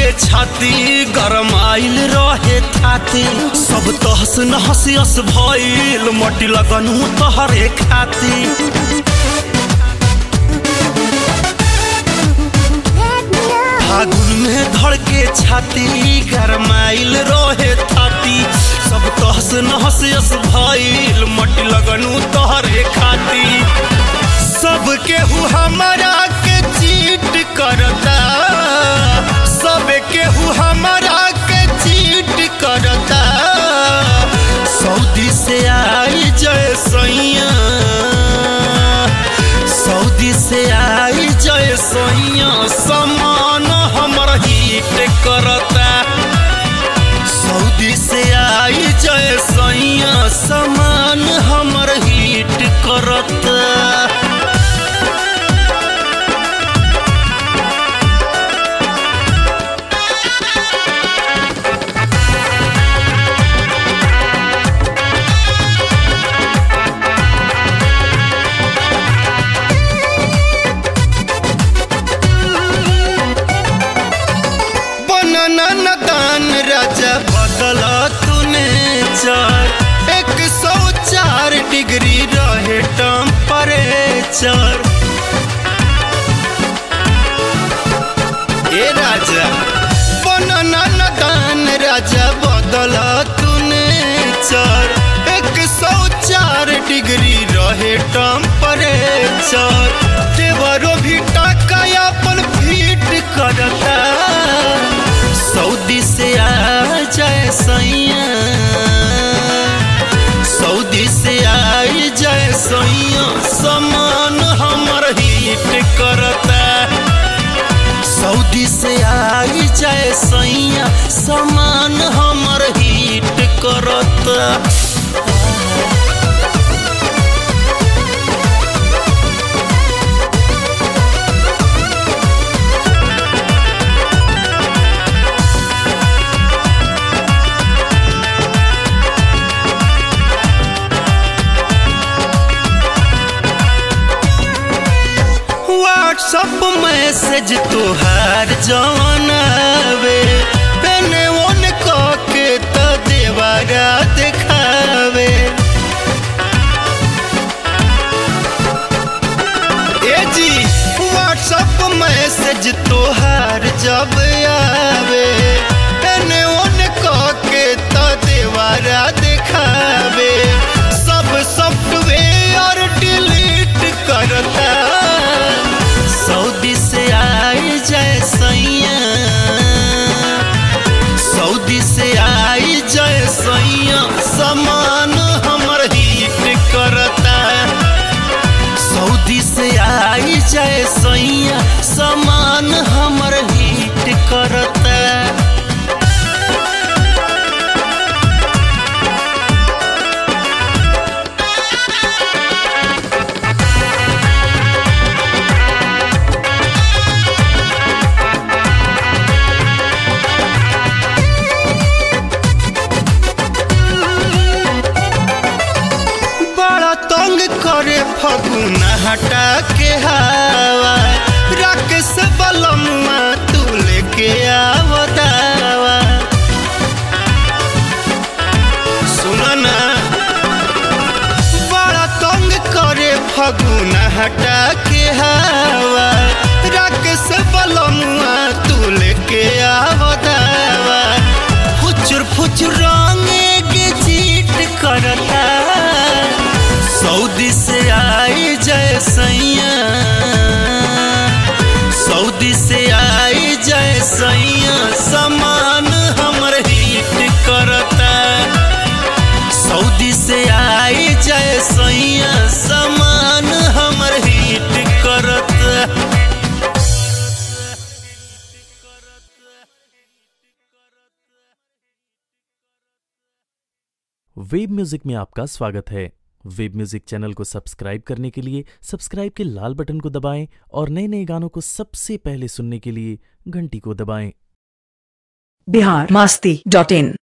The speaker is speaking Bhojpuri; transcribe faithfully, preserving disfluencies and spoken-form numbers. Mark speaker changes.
Speaker 1: के छाती गरमाइल रहे थाती सब तहस नहस यस भइल मटी लगनु तोहरे खाती फागुन में धड़ के छाती गरमाइल रहे थाती सब तहस नहस यस भइल मटी लगनु तोहरे खाती सब केहू हमारा के चीट करता सब केहू हमारा के चीट करता सऊदी से आई जय सैया सऊदी से आई जय सैया समान हमर हिट करता सऊदी से आई जय सैया समान हमर हिट करता एक सौ चार डिग्री रहे टेम्परेचर ए राजा बनना नदान राजा बदला तूने चर एक सौ चार डिग्री रहे टेम्परेचर देवरो भी टाका अपन फिट करता सऊदी से आ जाए सैया सऊदी से आई जय सैया समान हमर हिट करता सऊदी से आई जय सैया समान हमर हिट करता व्हाट्सअप मैसेज तोहार जवन आवे पेने ओन के तो देवारा देखावे ए जी व्हाट्सअप मैसेज तोहार जब आवे पेने ओन के तो देवारा देखावे सब सॉफ्टवेयर डिलीट करता सऊदी से आई जय सैया सऊदी से आई जय सैया समान हमर हिट करता सऊदी से आई जय सैया समान हमर हिट करता करे फगुन हटा के हवा राकेश बलमुआ तू लेके आवदावा सुना ना बड़ा तंग करे फगुन हटा के हवा राकेश बलमुआ तू लेके आवदावा फुचुर फुचुर रंगे के चीट करता सऊदी से आई जय सैया सऊदी से आई जय सैया समान हमर हिट करता सऊदी से आई जय सैया समान हमर हिट करता
Speaker 2: वेब म्यूजिक में आपका स्वागत है। वेब म्यूजिक चैनल को सब्सक्राइब करने के लिए सब्सक्राइब के लाल बटन को दबाएं और नए नए गानों को सबसे पहले सुनने के लिए घंटी को दबाएं।
Speaker 3: बिहार मस्ती डॉट इन